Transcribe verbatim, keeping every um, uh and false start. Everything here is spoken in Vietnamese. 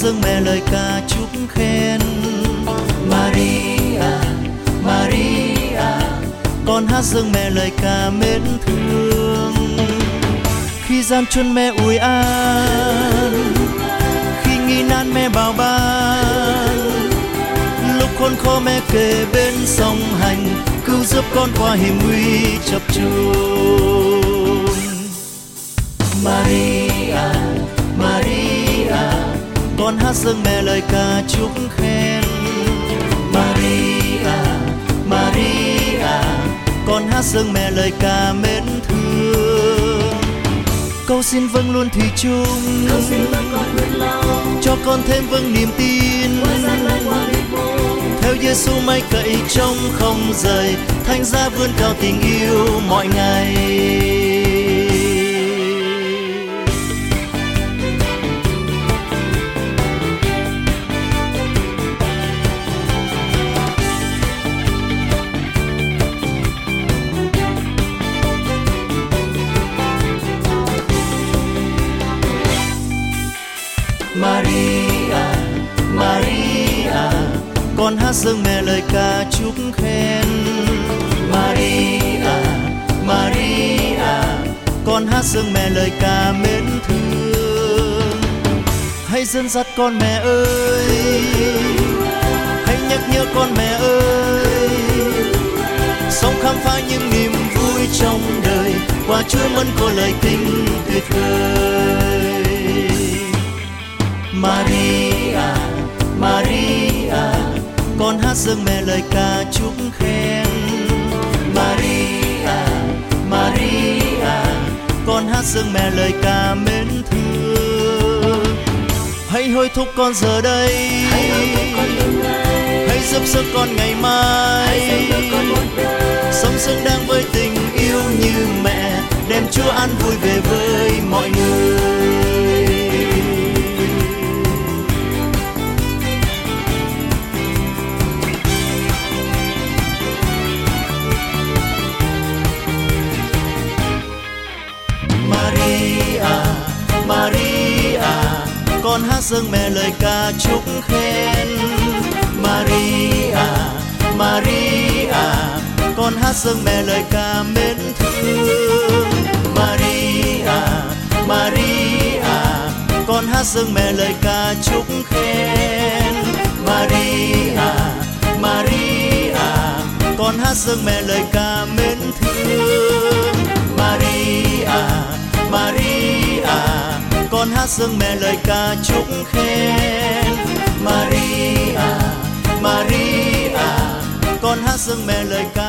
dâng mẹ lời ca chúc khen. Maria, Maria, con hát dâng mẹ lời ca mến thương. Khi gian truân mẹ ủi an, khi nghi nan mẹ bảo ban, lúc khốn khó mẹ kề bên song hành, cứu giúp con qua hiểm nguy chập chùng. Maria, Maria, con hát dâng mẹ lời ca chúc khen. Maria, Maria, con hát dâng mẹ lời ca mến thương. Cầu xin vâng luôn thủy chung, cầu xin vâng con nguyện lòng, cho con thêm vâng niềm tin. Theo Giêsu mãi cậy trong không rời, Thánh giá vươn cao tình yêu mọi ngày. Maria, Maria, con hát dâng mẹ lời ca chúc khen. Maria, Maria, con hát dâng mẹ lời ca mến thương. Hãy dẫn dắt con mẹ ơi, hãy nhắc nhớ con mẹ ơi, sống khám phá những niềm vui trong đời, qua Chúa mân có lời kinh tuyệt vời. Maria, Maria, con hát dâng mẹ lời ca chúc khen. Maria, Maria, con hát dâng mẹ lời ca mến thương. Hãy hối thúc con giờ đây, hãy giúp sức con ngày mai, sống xứng đáng với tình yêu như mẹ, đem Chúa an vui về với mọi người. Maria, Maria, con hát dâng mẹ lời ca chúc khen. Maria, Maria, con hát dâng mẹ lời ca mến thương. Maria, Maria, con hát dâng mẹ lời ca chúc khen. Maria, Maria, con hát dâng mẹ lời ca mến thương. Maria, Maria, con hát dâng mẹ lời ca chúc khen. Maria, Maria, con hát dâng mẹ lời ca